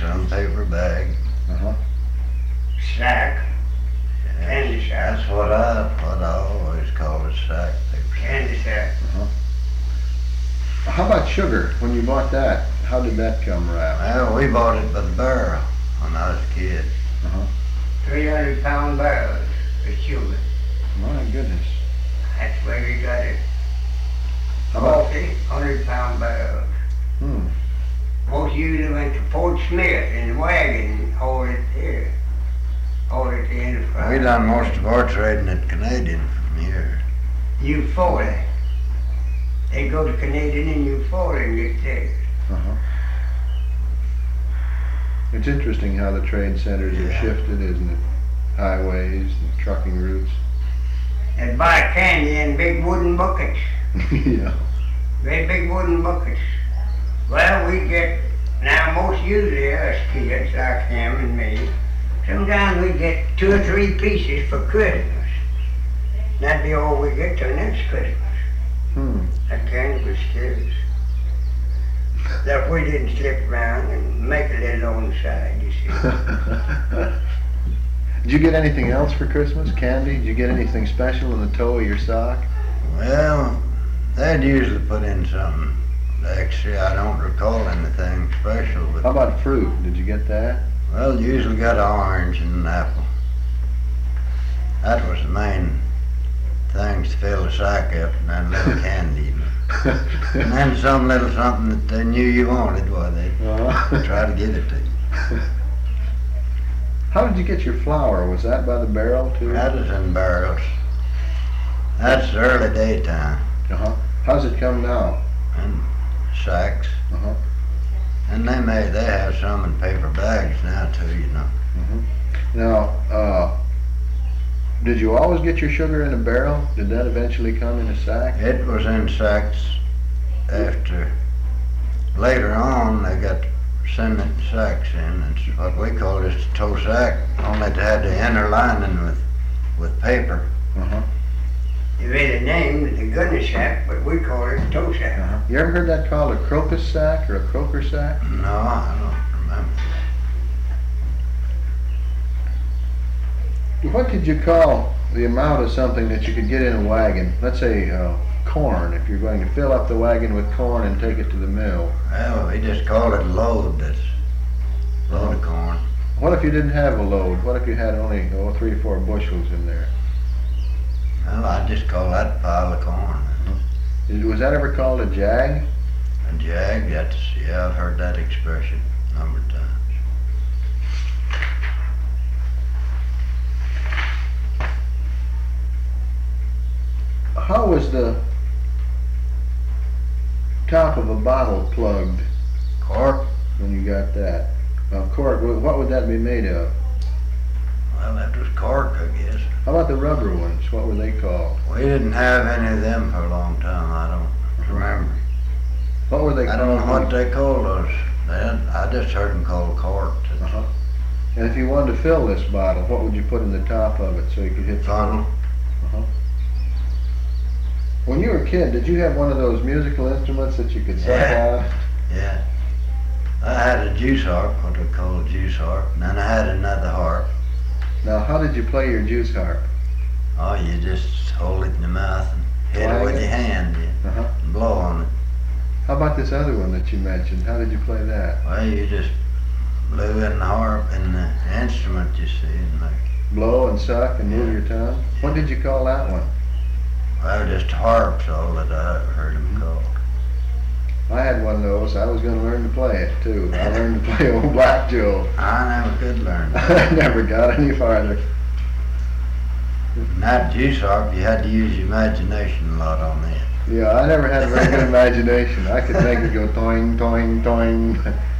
some paper bag. Sack. Candy sack. That's what I always call a sack. Paper Candy sack. How about sugar? When you bought that, how did that come around? Well, we bought it by the barrel when I was a kid. 300-pound barrels of sugar. My goodness. That's where we got it. How about? 100-pound barrels. Most usually went to Fort Smith in the wagon and hauled it there. Hauled it to Enterprise. We done most of our trading at Canadian from here. U40. They go to Canadian and U40 and get theirs. It's interesting how the trade centers have shifted, isn't it? Highways and trucking routes. And buy candy in big wooden buckets. Yeah. Very big wooden buckets. Well, we get, now most usually us kids, like him and me, sometimes we get 2 or 3 pieces for Christmas. That'd be all we get till next Christmas. That candy was scarce. That we didn't slip around and make a little on the side, you see. Did you get anything else for Christmas? Candy? Did you get anything special in the toe of your sock? Well, they'd usually put in something extra. I don't recall anything special. But How about fruit? Did you get that? well, usually got an orange and an apple. That was the main things to fill the sack up, and then little candy. And then some little something that they knew you wanted, why they'd try to give it to you. How did you get your flour? Was that by the barrel too? That is in barrels. That's the early daytime. How's it come now? And sacks. And they have some in paper bags now too, you know. Now, did you always get your sugar in a barrel? Did that eventually come in a sack? It was in sacks after. Later on, they got cement sacks in. It's what we call just a toe sack, only it had the inner lining with paper. You read the name, the gunny sack, but we call it a toe sack. You ever heard that called a crocus sack or a croaker sack? No, I don't remember. What did you call the amount of something that you could get in a wagon? Let's say corn, if you're going to fill up the wagon with corn and take it to the mill. Well, we just call it a load. That's a load of corn. What if you didn't have a load? What if you had only 3 or 4 bushels in there? Well, I just call that a pile of corn. Was that ever called a jag? A jag, yeah, I've heard that expression a number of times. How was the top of a bottle plugged Cork? when you got that? Cork, what would that be made of? Well, that was cork, I guess. How about the rubber ones? What were they called? We didn't have any of them for a long time. I don't remember. What were they I called? don't know what they called those then. I just heard them called cork. And if you wanted to fill this bottle, what would you put in the top of it so you could hit the Funnel. When you were a kid, did you have one of those musical instruments that you could suck out? Yeah. I had a juice harp, what we call a juice harp, and then I had another harp. Now, how did you play your juice harp? Oh, you just hold it in your mouth and hit it with your hand, and blow on it. How about this other one that you mentioned? How did you play that? Well, you just blew in the harp and the instrument, you see, and like. Blow and suck and move your tongue? What did you call that one? Well, just harps, all that I heard them called. I had one of those. I was going to learn to play it, too. I learned to play Old Black Joe. I never could learn I never got any farther. And that juice harp, you had to use your imagination a lot on that. Yeah, I never had a very good imagination. I could make it go toing, toing, toing.